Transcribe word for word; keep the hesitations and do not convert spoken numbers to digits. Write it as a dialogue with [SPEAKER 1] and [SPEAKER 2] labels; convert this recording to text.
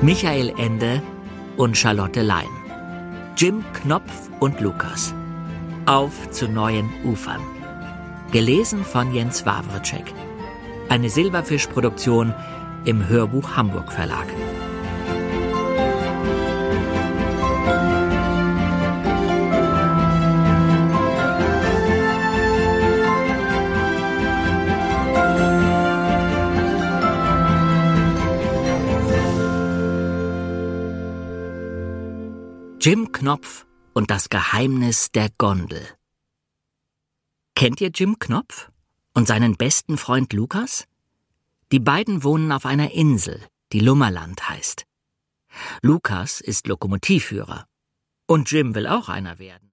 [SPEAKER 1] Michael Ende und Charlotte Lein. Jim Knopf und Lukas. Auf zu neuen Ufern. Gelesen von Jens Wawrczeck. Eine Silberfisch-Produktion im Hörbuch Hamburg Verlag. Jim Knopf und das Geheimnis der Gondel. Kennt ihr Jim Knopf und seinen besten Freund Lukas? Die beiden wohnen auf einer Insel, die Lummerland heißt. Lukas ist Lokomotivführer und Jim will auch einer werden.